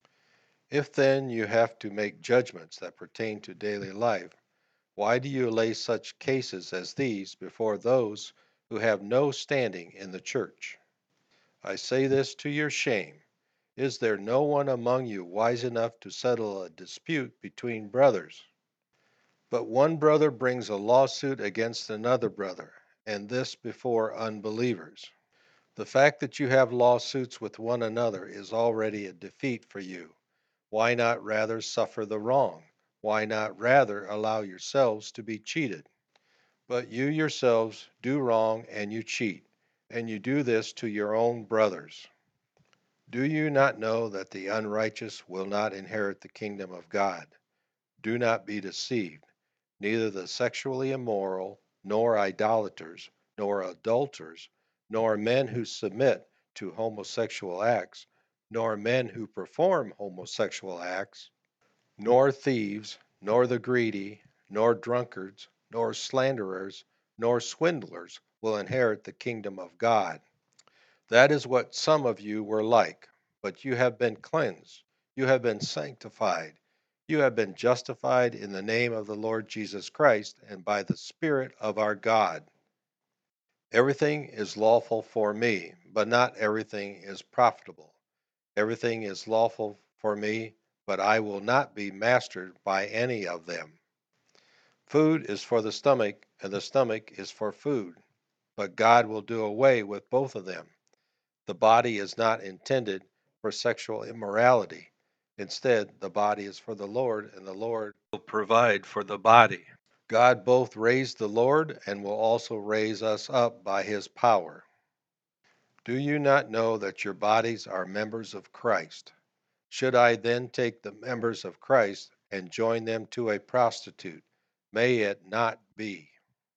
[SPEAKER 1] If then you have to make judgments that pertain to daily life, why do you lay such cases as these before those who have no standing in the church? I say this to your shame. Is there no one among you wise enough to settle a dispute between brothers? But one brother brings a lawsuit against another brother, and this before unbelievers. The fact that you have lawsuits with one another is already a defeat for you. Why not rather suffer the wrong? Why not rather allow yourselves to be cheated? But you yourselves do wrong and you cheat, and you do this to your own brothers. Do you not know that the unrighteous will not inherit the kingdom of God? Do not be deceived. Neither the sexually immoral, nor idolaters, nor adulterers, nor men who submit to homosexual acts, nor men who perform homosexual acts, nor thieves, nor the greedy, nor drunkards, nor slanderers, nor swindlers will inherit the kingdom of God. That is what some of you were like, but you have been cleansed, you have been sanctified, you have been justified in the name of the Lord Jesus Christ and by the Spirit of our God. Everything is lawful for me, but not everything is profitable. Everything is lawful for me, but I will not be mastered by any of them. Food is for the stomach, and the stomach is for food, but God will do away with both of them. The body is not intended for sexual immorality. Instead, the body is for the Lord, and the Lord will provide for the body. God both raised the Lord and will also raise us up by his power. Do you not know that your bodies are members of Christ? Should I then take the members of Christ and join them to a prostitute? May it not be.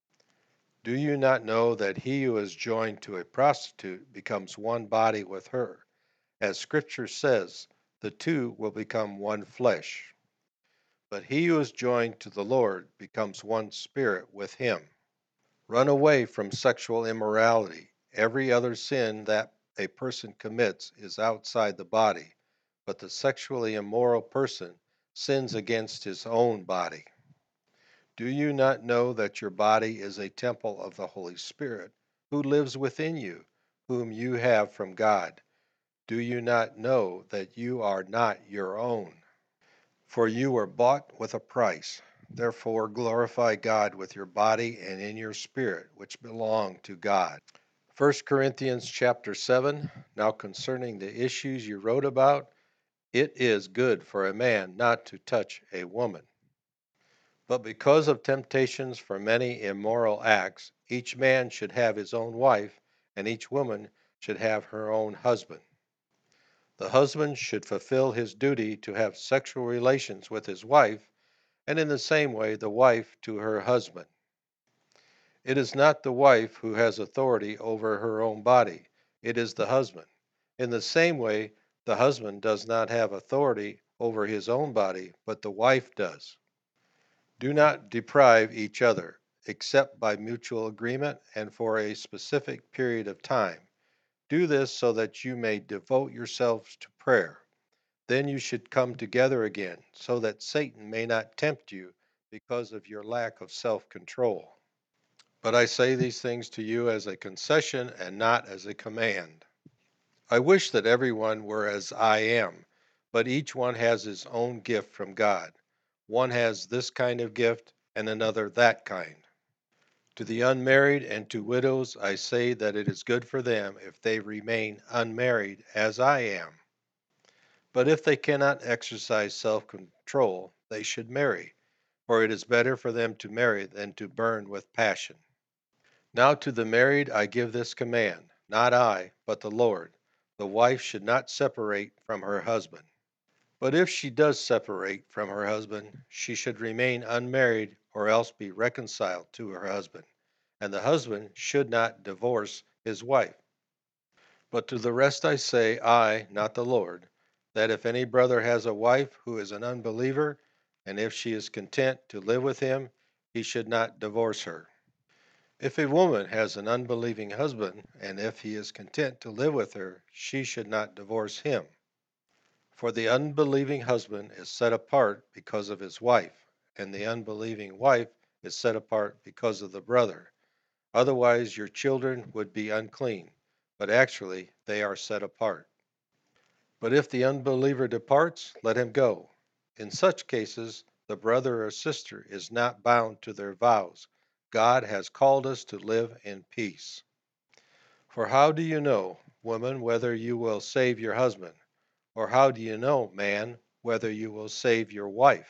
[SPEAKER 1] Do you not know that he who is joined to a prostitute becomes one body with her? As Scripture says, the two will become one flesh. But he who is joined to the Lord becomes one spirit with him. Run away from sexual immorality. Every other sin that a person commits is outside the body, but the sexually immoral person sins against his own body. Do you not know that your body is a temple of the Holy Spirit, who lives within you, whom you have from God? Do you not know that you are not your own? For you were bought with a price. Therefore glorify God with your body and in your spirit, which belong to God. 1 Corinthians chapter 7. Now concerning the issues you wrote about, it is good for a man not to touch a woman. But because of temptations for many immoral acts, each man should have his own wife, and each woman should have her own husband. The husband should fulfill his duty to have sexual relations with his wife, and in the same way the wife to her husband. It is not the wife who has authority over her own body, it is the husband. In the same way, the husband does not have authority over his own body, but the wife does. Do not deprive each other, except by mutual agreement and for a specific period of time. Do this so that you may devote yourselves to prayer. Then you should come together again, so that Satan may not tempt you because of your lack of self control. But I say these things to you as a concession and not as a command. I wish that everyone were as I am, but each one has his own gift from God. One has this kind of gift, and another that kind. To the unmarried and to widows I say that it is good for them if they remain unmarried, as I am. But if they cannot exercise self control, they should marry, for it is better for them to marry than to burn with passion. Now to the married I give this command, not I, but the Lord: the wife should not separate from her husband. But if she does separate from her husband, she should remain unmarried or else be reconciled to her husband, and the husband should not divorce his wife. But to the rest I say, I, not the Lord, that if any brother has a wife who is an unbeliever, and if she is content to live with him, he should not divorce her. If a woman has an unbelieving husband, and if he is content to live with her, she should not divorce him. For the unbelieving husband is set apart because of his wife, and the unbelieving wife is set apart because of the brother. Otherwise, your children would be unclean, but actually they are set apart. But if the unbeliever departs, let him go. In such cases, the brother or sister is not bound to their vows. God has called us to live in peace. For how do you know, woman, whether you will save your husband? Or how do you know, man, whether you will save your wife?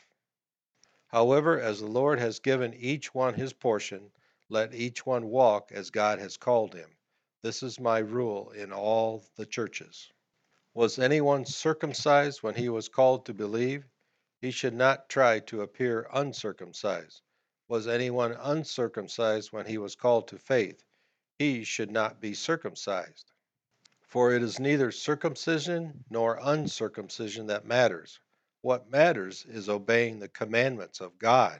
[SPEAKER 1] However, as the Lord has given each one his portion, let each one walk as God has called him. This is my rule in all the churches. Was anyone circumcised when he was called to believe? He should not try to appear uncircumcised. Was anyone uncircumcised when he was called to faith? He should not be circumcised. For it is neither circumcision nor uncircumcision that matters. What matters is obeying the commandments of God.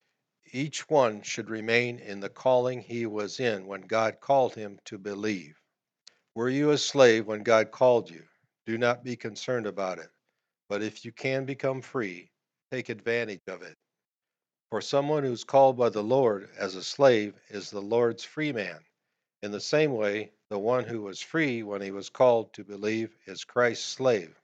[SPEAKER 1] Each one should remain in the calling he was in when God called him to believe. Were you a slave when God called you? Do not be concerned about it. But if you can become free, take advantage of it. For someone who is called by the Lord as a slave is the Lord's free man. In the same way, the one who was free when he was called to believe is Christ's slave.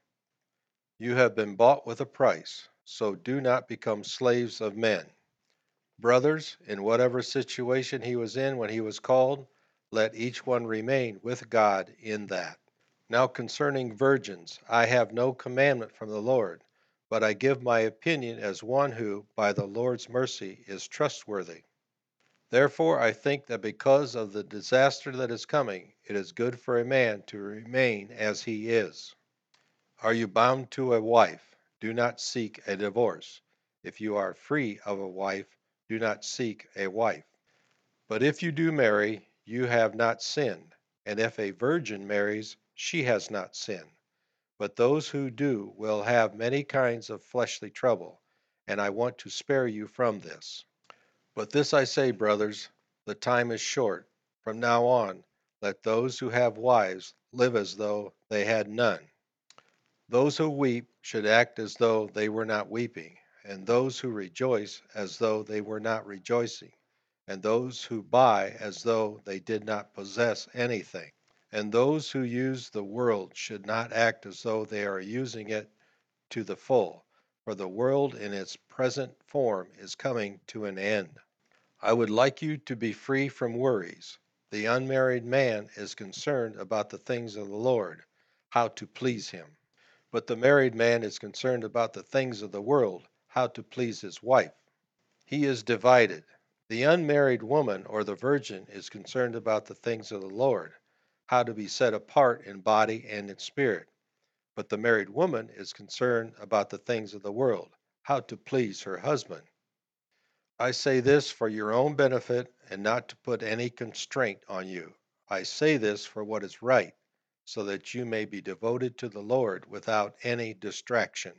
[SPEAKER 1] You have been bought with a price, so do not become slaves of men. Brothers, in whatever situation he was in when he was called, let each one remain with God in that. Now concerning virgins, I have no commandment from the Lord, but I give my opinion as one who, by the Lord's mercy, is trustworthy. Therefore I think that because of the disaster that is coming, it is good for a man to remain as he is. Are you bound to a wife? Do not seek a divorce. If you are free of a wife, do not seek a wife. But if you do marry, you have not sinned, and if a virgin marries, she has not sinned. But those who do will have many kinds of fleshly trouble, and I want to spare you from this. But this I say, brothers, the time is short. From now on, let those who have wives live as though they had none. Those who weep should act as though they were not weeping, and those who rejoice as though they were not rejoicing, and those who buy as though they did not possess anything. And those who use the world should not act as though they are using it to the full, for the world in its present form is coming to an end. I would like you to be free from worries. The unmarried man is concerned about the things of the Lord, how to please him. But the married man is concerned about the things of the world, how to please his wife. He is divided. The unmarried woman or the virgin is concerned about the things of the Lord, how to be set apart in body and in spirit. But the married woman is concerned about the things of the world, how to please her husband. I say this for your own benefit and not to put any constraint on you. I say this for what is right, so that you may be devoted to the Lord without any distraction.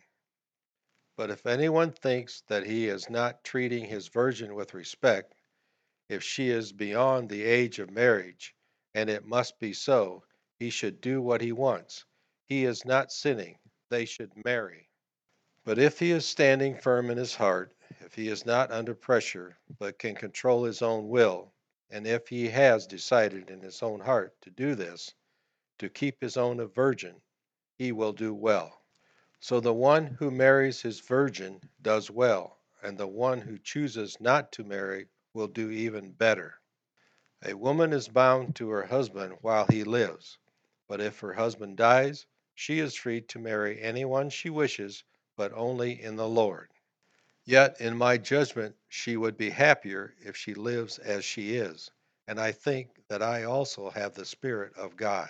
[SPEAKER 1] But if anyone thinks that he is not treating his virgin with respect, if she is beyond the age of marriage, and it must be so, he should do what he wants. He is not sinning. They should marry. But if he is standing firm in his heart, if he is not under pressure, but can control his own will, and if he has decided in his own heart to do this, to keep his own a virgin, he will do well. So the one who marries his virgin does well, and the one who chooses not to marry will do even better. A woman is bound to her husband while he lives, but if her husband dies, she is free to marry anyone she wishes, but only in the Lord. Yet, in my judgment, she would be happier if she lives as she is, and I think that I also have the Spirit of God.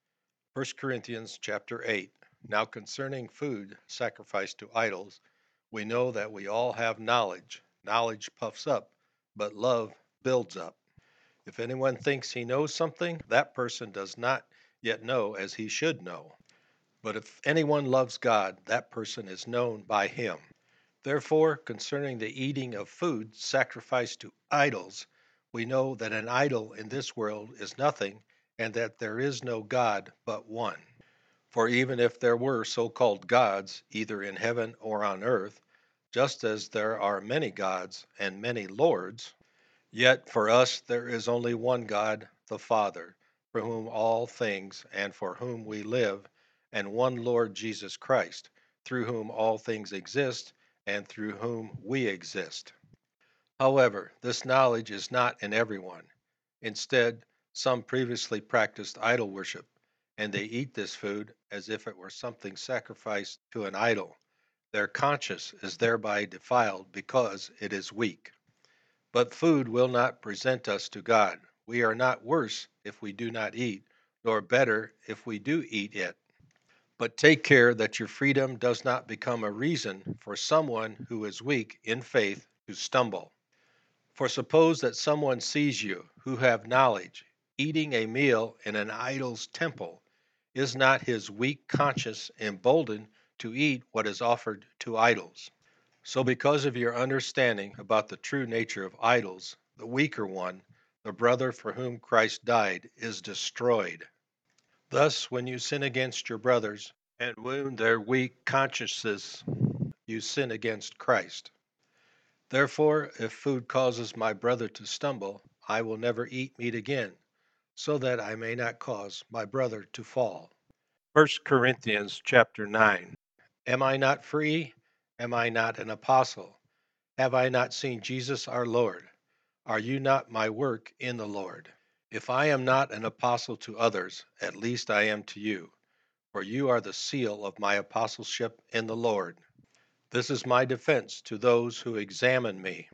[SPEAKER 1] 1 Corinthians chapter 8. Now concerning food sacrificed to idols, we know that we all have knowledge. Knowledge puffs up, but love builds up. If anyone thinks he knows something, that person does not yet know as he should know. But if anyone loves God, that person is known by him. Therefore, concerning the eating of food sacrificed to idols, we know that an idol in this world is nothing, and that there is no God but one. For even if there were so called gods, either in heaven or on earth, just as there are many gods and many lords, yet for us there is only one God, the Father, for whom all things and for whom we live, and one Lord Jesus Christ, through whom all things exist and through whom we exist. However, this knowledge is not in everyone. Instead, some previously practiced idol worship, and they eat this food as if it were something sacrificed to an idol. Their conscience is thereby defiled because it is weak. But food will not present us to God. We are not worse if we do not eat, nor better if we do eat it. But take care that your freedom does not become a reason for someone who is weak in faith to stumble. For suppose that someone sees you, who have knowledge, eating a meal in an idol's temple, is not his weak conscience emboldened to eat what is offered to idols? So, because of your understanding about the true nature of idols, the weaker one, the brother for whom Christ died, is destroyed. Thus, when you sin against your brothers and wound their weak consciences, you sin against Christ. Therefore, if food causes my brother to stumble, I will never eat meat again, so that I may not cause my brother to fall. 1 Corinthians chapter 9. Am I not free? Am I not an apostle? Have I not seen Jesus our Lord? Are you not my work in the Lord? If I am not an apostle to others, at least I am to you, for you are the seal of my apostleship in the Lord. This is my defense to those who examine me.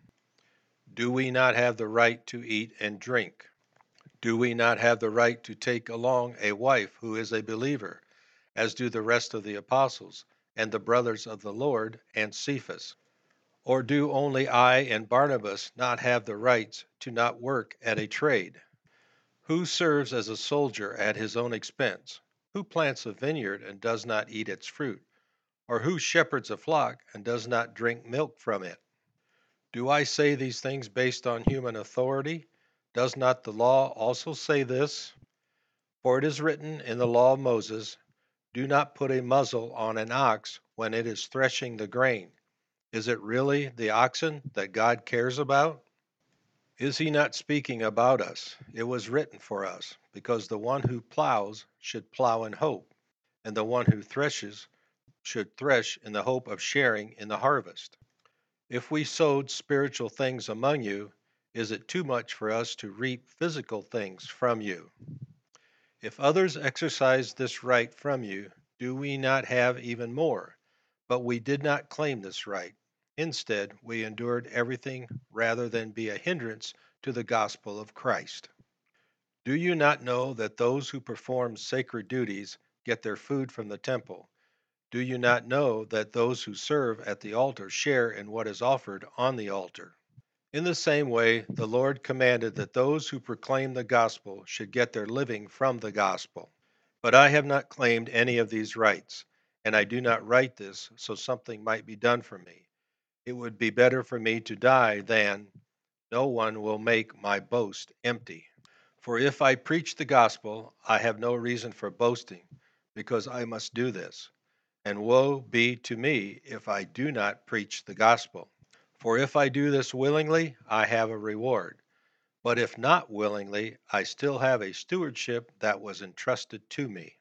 [SPEAKER 1] Do we not have the right to eat and drink? Do we not have the right to take along a wife who is a believer, as do the rest of the apostles, and the brothers of the Lord, and Cephas? Or do only I and Barnabas not have the rights to not work at a trade? Who serves as a soldier at his own expense? Who plants a vineyard and does not eat its fruit? Or who shepherds a flock and does not drink milk from it? Do I say these things based on human authority? Does not the law also say this? For it is written in the law of Moses, do not put a muzzle on an ox when it is threshing the grain. Is it really the oxen that God cares about? Is he not speaking about us? It was written for us, because the one who plows should plow in hope, and the one who threshes should thresh in the hope of sharing in the harvest. If we sowed spiritual things among you, is it too much for us to reap physical things from you? If others exercise this right from you, do we not have even more? But we did not claim this right. Instead, we endured everything rather than be a hindrance to the gospel of Christ. Do you not know that those who perform sacred duties get their food from the temple? Do you not know that those who serve at the altar share in what is offered on the altar? In the same way, the Lord commanded that those who proclaim the gospel should get their living from the gospel. But I have not claimed any of these rights, and I do not write this so something might be done for me. It would be better for me to die than no one will make my boast empty. For if I preach the gospel, I have no reason for boasting, because I must do this. And woe be to me if I do not preach the gospel. For if I do this willingly, I have a reward. But if not willingly, I still have a stewardship that was entrusted to me.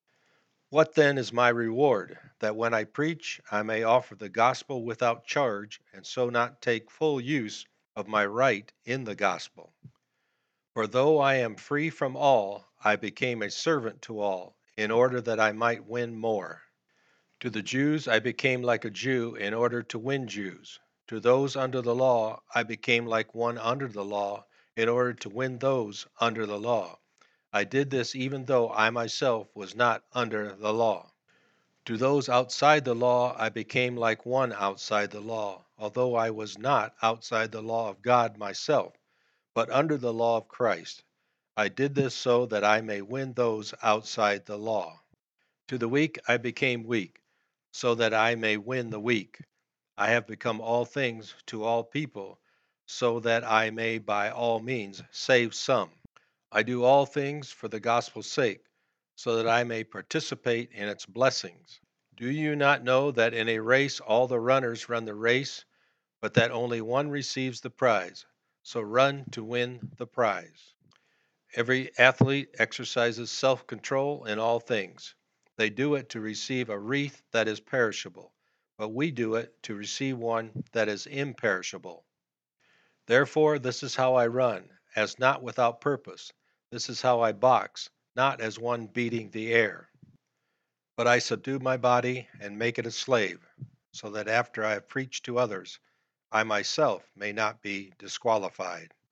[SPEAKER 1] What then is my reward? That when I preach, I may offer the gospel without charge, and so not take full use of my right in the gospel. For though I am free from all, I became a servant to all, in order that I might win more. To the Jews I became like a Jew in order to win Jews. To those under the law I became like one under the law in order to win those under the law. I did this even though I myself was not under the law. To those outside the law I became like one outside the law, although I was not outside the law of God myself, but under the law of Christ. I did this so that I may win those outside the law. To the weak I became weak, so that I may win the weak. I have become all things to all people, so that I may by all means save some. I do all things for the gospel's sake, so that I may participate in its blessings. Do you not know that in a race all the runners run the race, but that only one receives the prize? So run to win the prize. Every athlete exercises self control in all things. They do it to receive a wreath that is perishable, but we do it to receive one that is imperishable. Therefore, this is how I run, as not without purpose. This is how I box, not as one beating the air. But I subdue my body and make it a slave, so that after I have preached to others, I myself may not be disqualified.